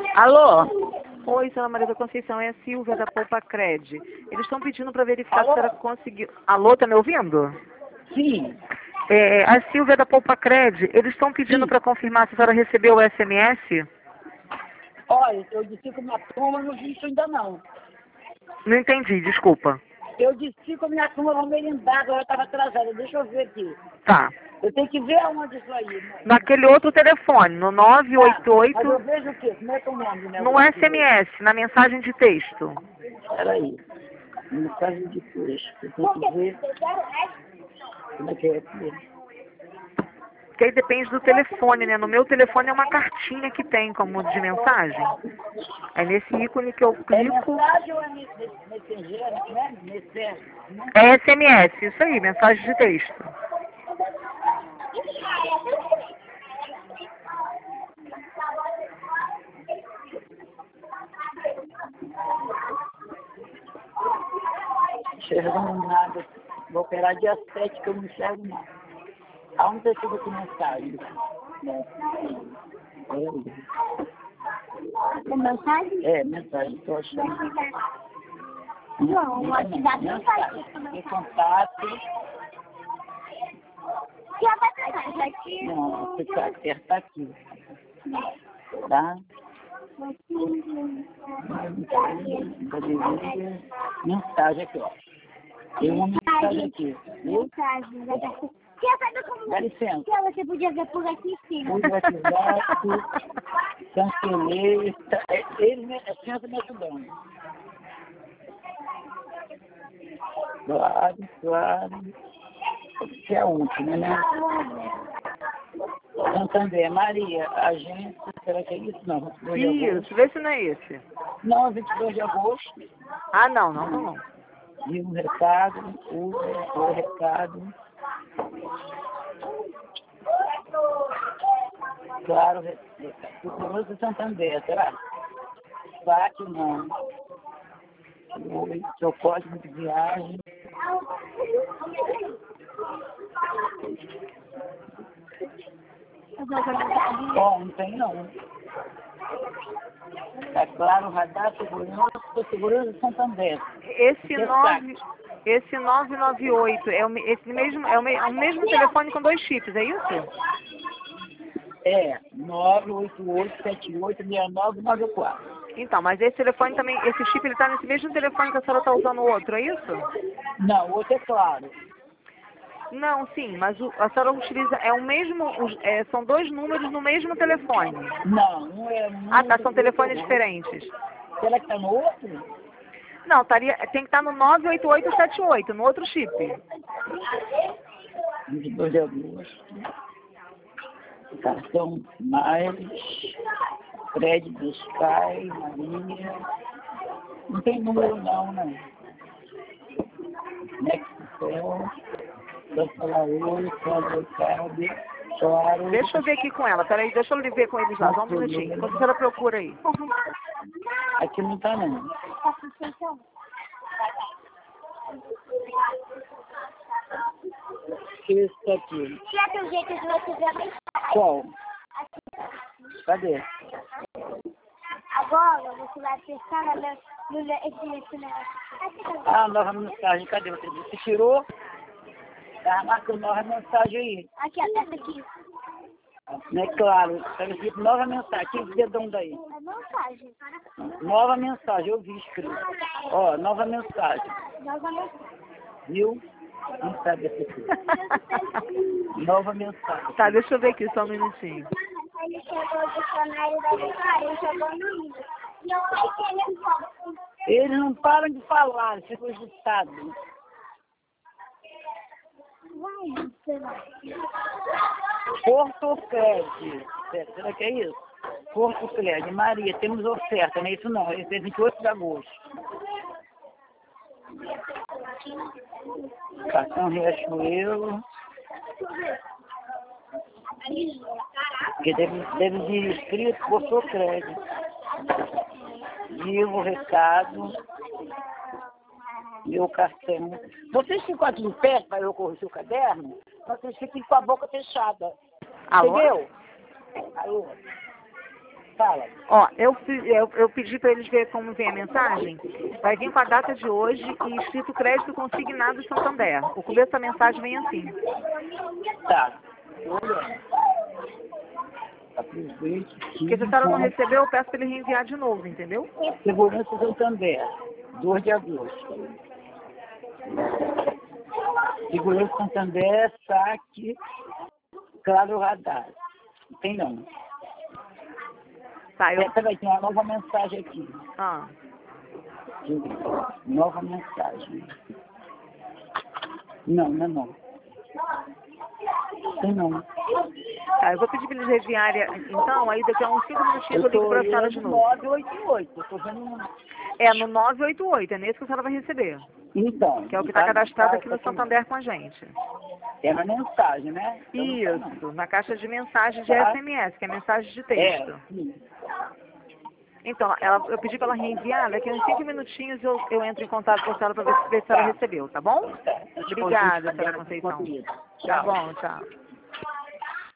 Alô? Oi, Sra. Maria da Conceição, é a Silvia da Poupa Cred. Eles estão pedindo para verificar se a Alô? senhora conseguiu... Alô, tá me ouvindo? Sim. É, a Silvia da Poupa Cred, eles estão pedindo Sim. para confirmar se a senhora recebeu o SMS? Olha, eu disse com a minha turma, não vi isso ainda não. Não entendi, desculpa. Eu disse com a minha turma, vou merendar, agora eu estava atrasada. Deixa eu ver aqui. Tá. Eu tenho que ver aonde isso aí. Né? Naquele outro telefone, no Tá, mas eu 988, vejo o quê? Como é que é o nome, né? no SMS, na mensagem de texto. Peraí. Mensagem de texto. Eu tenho que ver como é que é aqui. Porque aí depende do telefone, né? No meu telefone é uma cartinha que tem como de mensagem. É nesse ícone que eu É clico. mensagem ou é mensageira, né? Mensagem. É SMS, isso aí, mensagem de texto. Enxergando nada. Vou operar dia 7 que eu não enxergo nada. Aonde você chega com mensagem? É mensagem? É, mensagem, estou achando. Não, o WhatsApp não faz isso. Em contato. Já vai pegar, aqui. Não, você vai apertar aqui. Tá? Mensagem aqui, ó. Tem uma mensagem aqui. Viu? Mensagem, vai dar. Tia, sabe como... Dá licença. Tia, você podia ver por aqui em cima. Fui do WhatsApp, cancelei. Ele me ajudando. Claro, claro. Que é a última, né? Santander, Maria, agência, será que é isso? Não, 22 de agosto. Isso, vê se não é esse. Não, 22 de agosto. Ah, não. E um recado, o recado. Claro, recado. Do Santander, será? SAC, não. Oi, seu código de viagem. Bom, não tem não. É claro, radar, segurança de Santander. Esse 998 é o mesmo telefone com 2 chips, é isso? É, 988786994. Então, mas esse telefone também, esse chip ele tá nesse mesmo telefone que a senhora está usando o outro, é isso? Não, o outro é claro. Não, sim, mas a senhora utiliza, são 2 números no mesmo telefone. Não, um é um. Ah, tá, são telefones diferentes. Será que tá no outro? Não, tem que estar no 98878, no outro chip. 22 de agosto. Cartão mais. Crédito Sky, Maria. Não tem número não, né? Nextel, Cancelador, Cabo, Claro. Deixa eu ver aqui com ela, peraí, deixa eu ver com eles lá, só um minutinho. Enquanto a senhora procura aí. Aqui não tá não. Esse tá aqui. Tia, tem um jeito de você ver. Qual? Cadê? Agora você vai testar esse negócio. Ah, nova mensagem, cadê você? Você tirou? Tá marcando nova mensagem aí. Aqui, aperta aqui. Não é claro, tá escrito nova mensagem. Tira esse dedão daí. É mensagem. Nova mensagem, eu vi escrito. Ó, nova mensagem. Viu? Não sabe essa aqui. Nova mensagem. Tá, deixa eu ver aqui só um minutinho. Ele chegou o dicionário da história, ele chegou no livro. E eu sei que ele é bom. Eles não param de falar, ficam agitados. Vai, sei lá. Porto Cred. Será que é isso? Porto Cred. Maria, temos oferta, não é isso não. Esse é 28 de agosto. Cartão Riachuelo. Porque deve vir escrito Porto Cred. Vivo, recado. Meu cartão. Vocês ficam aqui em pé para eu corrigir o caderno? Vocês fiquem com a boca fechada. Alô? Entendeu? Alô? Fala. Ó, eu pedi para eles verem como vem a mensagem. Vai vir com a data de hoje e escrito crédito consignado Santander. O começo da mensagem vem assim. Tá. Olha. Aproveite. Porque se a senhora não recebeu, eu peço para ele reenviar de novo, entendeu? Segurança Santander, 2 de agosto. Segurança Santander, saque, claro radar. Não tem não. Tá, eu... Essa vai ter uma nova mensagem aqui. Ah, Nova mensagem. Não, não é não. Tem não. tá, eu vou pedir para eles reenviarem, então, aí daqui a uns 5 minutinhos eu ligo para a senhora de novo. 988, eu tô vendo... É no 988, é nesse que a senhora vai receber. Então. Que é o que está cadastrado aqui no Santander com a gente. É uma mensagem, né? Isso, na caixa de mensagem de Tá. SMS, que é mensagem de texto. Sim. Então, eu pedi para ela reenviar, daqui a uns 5 minutinhos eu entro em contato com a senhora para ver se ela recebeu, tá bom? Obrigada, senhora Conceição. Tá bom, tchau.